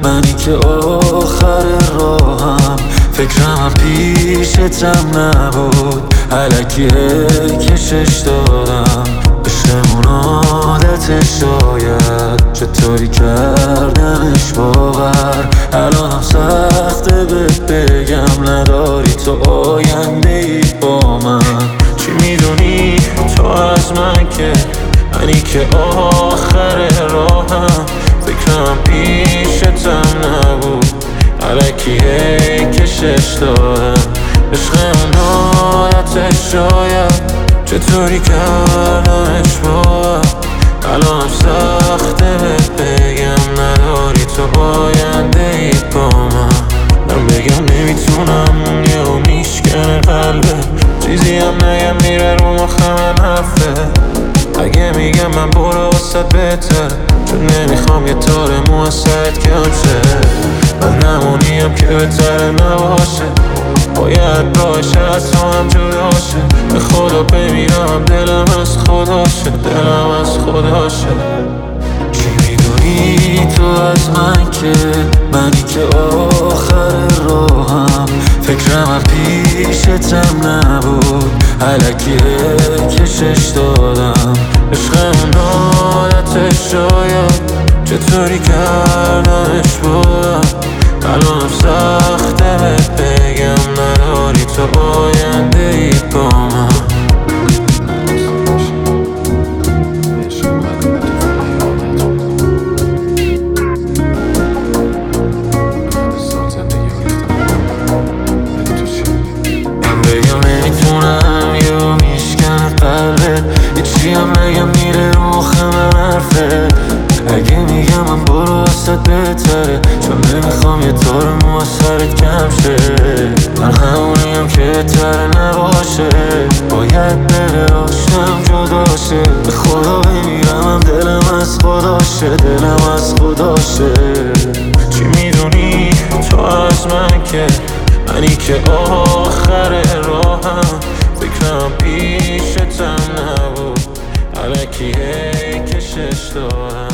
منی که آخر راهم، فکرم پیشتم نبود، الکی کشش دادم. عشقمون عادت شاید، چطوری کردمش باور. الانم سخته بهت بگم، نداری تو آینده ای با من. چی میدونی تو از من که منی که آخر راهم، فکرم پیشتم نبود، الکی کشش دادم. عشقمون عادتش شاید، چطوری کردمش باور. الانم سخته بگم، نداری تو آینده ای با من بگم نمیتونم، یهو میشکنه قلبه، چیزی هم نگم میره رو مخم حرفه. اگه میگم من برو واسه بهتر، چون نمیخوام یه تار موسط کم شه. من نمونیم که بهتره نباشه، باید راهش از تو هم جداشه. به خدا بمیرم دلم از خداشه، دلم از خداشه. چی میدونی تو از من که منی که آخر راهم، فکرم پیشتم نبود، الکی کشش دادم. عشقمون عادتش شاید، چطوری کردمش باور. الانم سخته بگم، نداری تو آینده ای با من. من بگم نمیتونم، یهو میشکنه قلبت، هیچی هم نگم میره رو مخم حرفه. اگه میگم من برو واسه بهتره، چون نمیخوام یه تار مو سرت کم شه. من همونیم که بهتره نباشه، باید بره آشم جداشه. به خدا بمیرم دلم از خداشه، دلم از خداشه. چی میدونی تو از من که منی که آخر راهم، فکرم پیشتم نبود، الکی کشش دادم.